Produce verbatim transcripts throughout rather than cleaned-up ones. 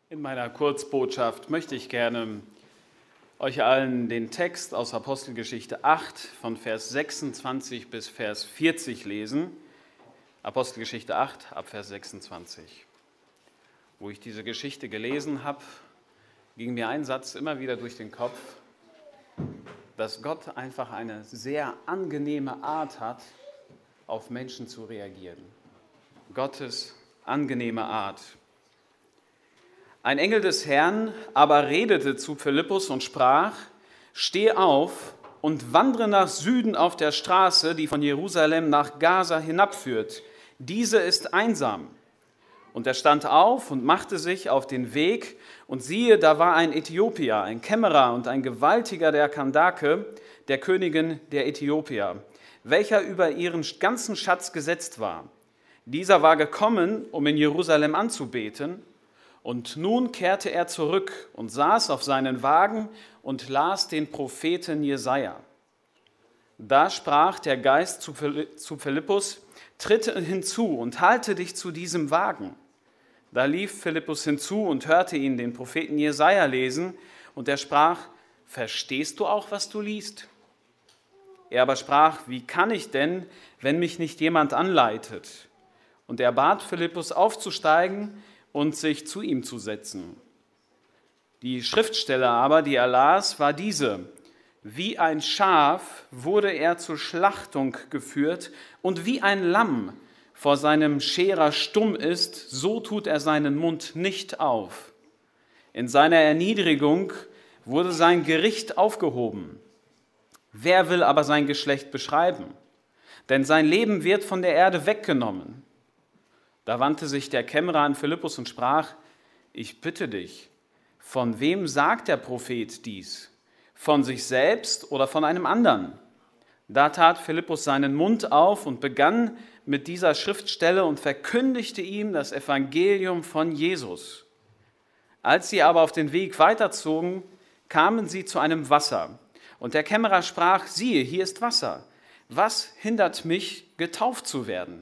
In meiner Kurzbotschaft möchte ich gerne euch allen den Text aus Apostelgeschichte acht von Vers sechsundzwanzig bis Vers vierzig lesen. Apostelgeschichte acht ab Vers sechsundzwanzig. Wo ich diese Geschichte gelesen habe, ging mir ein Satz immer wieder durch den Kopf, dass Gott einfach eine sehr angenehme Art hat, auf Menschen zu reagieren. Gottes angenehme Art. Ein Engel des Herrn aber redete zu Philippus und sprach: Steh auf und wandre nach Süden auf der Straße, die von Jerusalem nach Gaza hinabführt. Diese ist einsam. Und er stand auf und machte sich auf den Weg, und siehe, da war ein Äthiopier, ein Kämmerer und ein Gewaltiger der Kandake, der Königin der Äthiopier, welcher über ihren ganzen Schatz gesetzt war. Dieser war gekommen, um in Jerusalem anzubeten, und nun kehrte er zurück und saß auf seinen Wagen und las den Propheten Jesaja. Da sprach der Geist zu Philippus: Tritt hinzu und halte dich zu diesem Wagen. Da lief Philippus hinzu und hörte ihn den Propheten Jesaja lesen, und er sprach: Verstehst du auch, was du liest? Er aber sprach: Wie kann ich denn, wenn mich nicht jemand anleitet? Und er bat Philippus aufzusteigen und sich zu ihm zu setzen. Die Schriftstelle aber, die er las, war diese: Wie ein Schaf wurde er zur Schlachtung geführt, und wie ein Lamm vor seinem Scherer stumm ist, so tut er seinen Mund nicht auf. In seiner Erniedrigung wurde sein Gericht aufgehoben. Wer will aber sein Geschlecht beschreiben? Denn sein Leben wird von der Erde weggenommen. Da wandte sich der Kämmerer an Philippus und sprach: Ich bitte dich, von wem sagt der Prophet dies? Von sich selbst oder von einem anderen? Da tat Philippus seinen Mund auf und begann mit dieser Schriftstelle und verkündigte ihm das Evangelium von Jesus. Als sie aber auf den Weg weiterzogen, kamen sie zu einem Wasser. Und der Kämmerer sprach: Siehe, hier ist Wasser. Was hindert mich, getauft zu werden?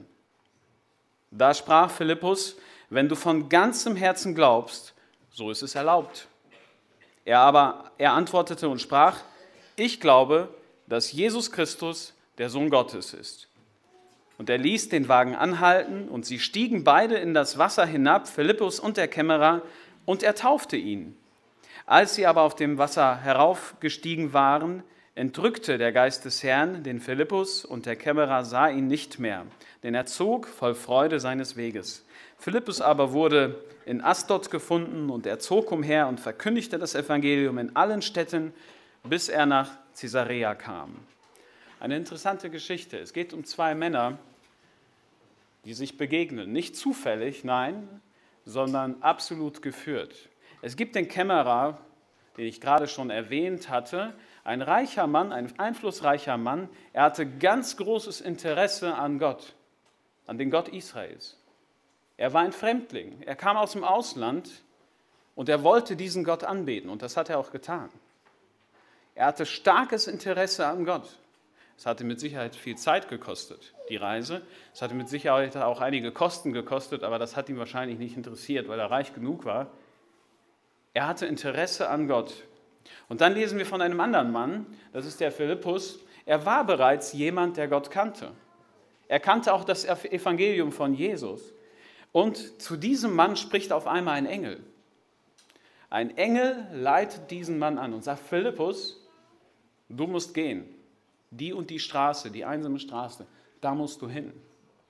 Da sprach Philippus: Wenn du von ganzem Herzen glaubst, so ist es erlaubt. Er aber, er antwortete und sprach: Ich glaube, dass Jesus Christus der Sohn Gottes ist. Und er ließ den Wagen anhalten, und sie stiegen beide in das Wasser hinab, Philippus und der Kämmerer, und er taufte ihn. Als sie aber auf dem Wasser heraufgestiegen waren, entrückte der Geist des Herrn den Philippus, und der Kämmerer sah ihn nicht mehr, denn er zog voll Freude seines Weges. Philippus aber wurde in Asdod gefunden, und er zog umher und verkündigte das Evangelium in allen Städten, bis er nach Caesarea kam. Eine interessante Geschichte. Es geht um zwei Männer, die sich begegnen. Nicht zufällig, nein, sondern absolut geführt. Es gibt den Kämmerer, den ich gerade schon erwähnt hatte, ein reicher Mann, ein einflussreicher Mann. Er hatte ganz großes Interesse an Gott, an den Gott Israels. Er war ein Fremdling. Er kam aus dem Ausland und er wollte diesen Gott anbeten, und das hat er auch getan. Er hatte starkes Interesse an Gott. Es hatte mit Sicherheit viel Zeit gekostet, die Reise. Es hatte mit Sicherheit auch einige Kosten gekostet, aber das hat ihn wahrscheinlich nicht interessiert, weil er reich genug war. Er hatte Interesse an Gott. Und dann lesen wir von einem anderen Mann, das ist der Philippus. Er war bereits jemand, der Gott kannte. Er kannte auch das Evangelium von Jesus. Und zu diesem Mann spricht auf einmal ein Engel. Ein Engel leitet diesen Mann an und sagt: Philippus, du musst gehen. Die und die Straße, die einsame Straße, da musst du hin.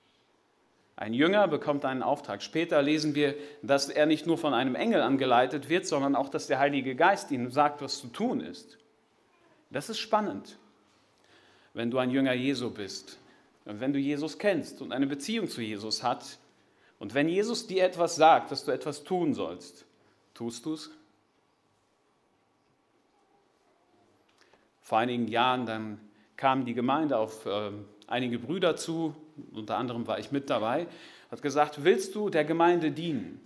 Ein Jünger bekommt einen Auftrag. Später lesen wir, dass er nicht nur von einem Engel angeleitet wird, sondern auch, dass der Heilige Geist ihm sagt, was zu tun ist. Das ist spannend, wenn du ein Jünger Jesu bist und wenn du Jesus kennst und eine Beziehung zu Jesus hast. Und wenn Jesus dir etwas sagt, dass du etwas tun sollst, tust du es? Vor einigen Jahren dann kam die Gemeinde auf äh, einige Brüder zu, unter anderem war ich mit dabei, hat gesagt: Willst du der Gemeinde dienen?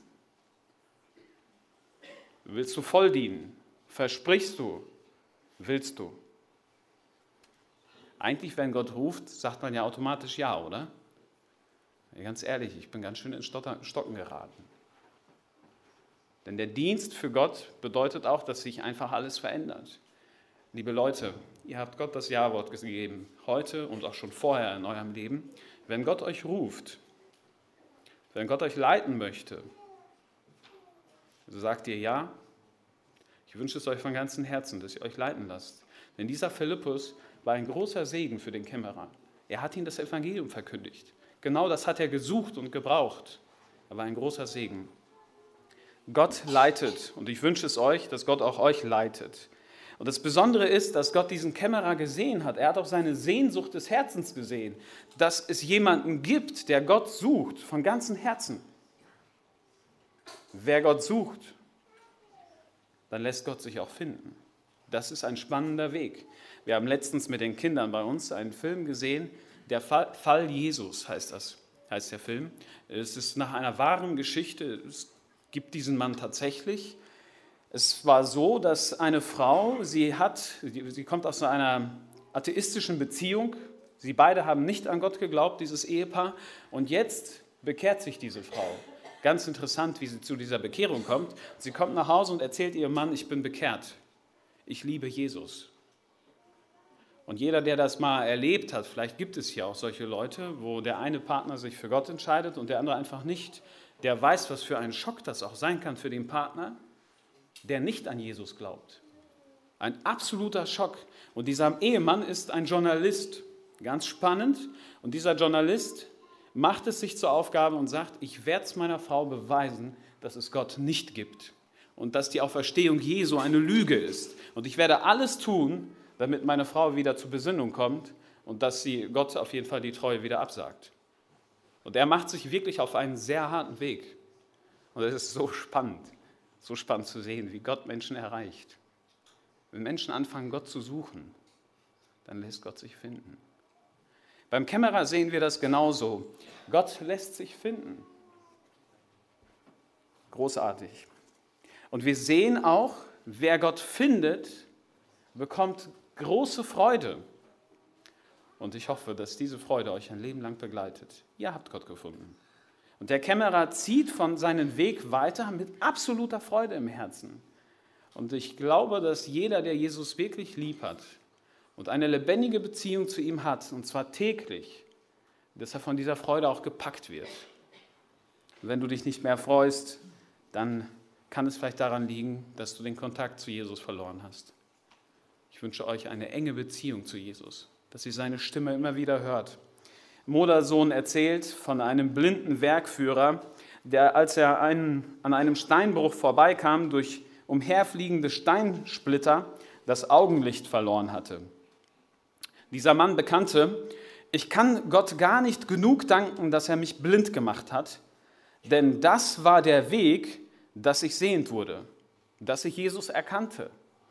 Willst du voll dienen? Versprichst du? Willst du? Eigentlich, wenn Gott ruft, sagt man ja automatisch ja, oder? Ja, ganz ehrlich, ich bin ganz schön ins Stocken geraten. Denn der Dienst für Gott bedeutet auch, dass sich einfach alles verändert. Liebe Leute, ihr habt Gott das Ja-Wort gegeben, heute und auch schon vorher in eurem Leben. Wenn Gott euch ruft, wenn Gott euch leiten möchte, so sagt ihr ja. Ich wünsche es euch von ganzem Herzen, dass ihr euch leiten lasst. Denn dieser Philippus war ein großer Segen für den Kämmerer. Er hat ihm das Evangelium verkündigt. Genau das hat er gesucht und gebraucht. Er war ein großer Segen. Gott leitet und ich wünsche es euch, dass Gott auch euch leitet. Und das Besondere ist, dass Gott diesen Kämmerer gesehen hat. Er hat auch seine Sehnsucht des Herzens gesehen, dass es jemanden gibt, der Gott sucht von ganzem Herzen. Wer Gott sucht, dann lässt Gott sich auch finden. Das ist ein spannender Weg. Wir haben letztens mit den Kindern bei uns einen Film gesehen, der Fall, Fall Jesus heißt das, heißt der Film. Es ist nach einer wahren Geschichte, es gibt diesen Mann tatsächlich. Es war so, dass eine Frau, sie hat, sie kommt aus einer atheistischen Beziehung, sie beide haben nicht an Gott geglaubt, dieses Ehepaar, und jetzt bekehrt sich diese Frau. Ganz interessant, wie sie zu dieser Bekehrung kommt. Sie kommt nach Hause und erzählt ihrem Mann, ich bin bekehrt, ich liebe Jesus. Und jeder, der das mal erlebt hat, vielleicht gibt es hier auch solche Leute, wo der eine Partner sich für Gott entscheidet und der andere einfach nicht, der weiß, was für ein Schock das auch sein kann für den Partner, der nicht an Jesus glaubt. Ein absoluter Schock. Und dieser Ehemann ist ein Journalist, ganz spannend. Und dieser Journalist macht es sich zur Aufgabe und sagt, ich werde es meiner Frau beweisen, dass es Gott nicht gibt und dass die Auferstehung Jesu eine Lüge ist. Und ich werde alles tun, damit meine Frau wieder zur Besinnung kommt und dass sie Gott auf jeden Fall die Treue wieder absagt. Und er macht sich wirklich auf einen sehr harten Weg. Und es ist so spannend, so spannend zu sehen, wie Gott Menschen erreicht. Wenn Menschen anfangen, Gott zu suchen, dann lässt Gott sich finden. Beim Kämmerer sehen wir das genauso. Gott lässt sich finden. Großartig. Und wir sehen auch, wer Gott findet, bekommt große Freude. Und ich hoffe, dass diese Freude euch ein Leben lang begleitet. Ihr habt Gott gefunden. Und der Kämmerer zieht von seinem Weg weiter mit absoluter Freude im Herzen. Und ich glaube, dass jeder, der Jesus wirklich lieb hat und eine lebendige Beziehung zu ihm hat, und zwar täglich, dass er von dieser Freude auch gepackt wird. Und wenn du dich nicht mehr freust, dann kann es vielleicht daran liegen, dass du den Kontakt zu Jesus verloren hast. Ich wünsche euch eine enge Beziehung zu Jesus, dass ihr seine Stimme immer wieder hört. Modersohn erzählt von einem blinden Werkführer, der, als er einen, an einem Steinbruch vorbeikam, durch umherfliegende Steinsplitter das Augenlicht verloren hatte. Dieser Mann bekannte, ich kann Gott gar nicht genug danken, dass er mich blind gemacht hat, denn das war der Weg, dass ich sehend wurde, dass ich Jesus erkannte.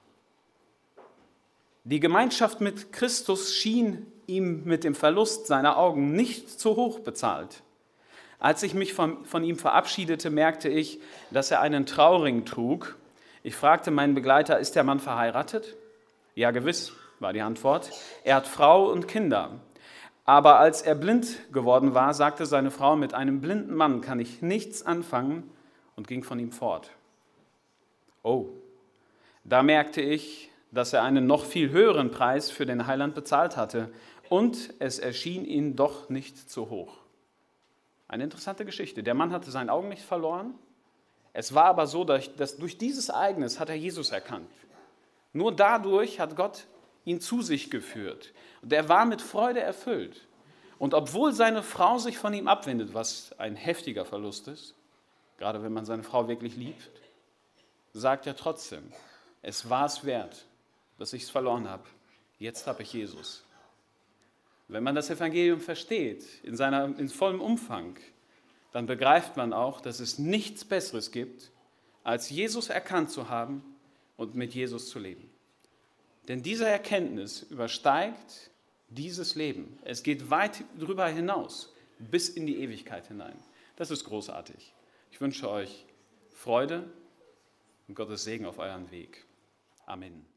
Die Gemeinschaft mit Christus schien ihm mit dem Verlust seiner Augen nicht zu hoch bezahlt. Als ich mich von, von ihm verabschiedete, merkte ich, dass er einen Trauring trug. Ich fragte meinen Begleiter, ist der Mann verheiratet? Ja, gewiss, war die Antwort. Er hat Frau und Kinder. Aber als er blind geworden war, sagte seine Frau, mit einem blinden Mann kann ich nichts anfangen, und ging von ihm fort. Oh, da merkte ich, dass er einen noch viel höheren Preis für den Heiland bezahlt hatte, und es erschien ihm doch nicht zu hoch. Eine interessante Geschichte. Der Mann hatte sein Augenlicht verloren. Es war aber so, dass durch dieses Ereignis hat er Jesus erkannt. Nur dadurch hat Gott ihn zu sich geführt. Und er war mit Freude erfüllt. Und obwohl seine Frau sich von ihm abwendet, was ein heftiger Verlust ist, gerade wenn man seine Frau wirklich liebt, sagt er trotzdem, es war es wert, dass ich es verloren habe. Jetzt habe ich Jesus. Wenn man das Evangelium versteht, in, seiner, in vollem Umfang, dann begreift man auch, dass es nichts Besseres gibt, als Jesus erkannt zu haben und mit Jesus zu leben. Denn diese Erkenntnis übersteigt dieses Leben. Es geht weit darüber hinaus, bis in die Ewigkeit hinein. Das ist großartig. Ich wünsche euch Freude und Gottes Segen auf euren Weg. Amen.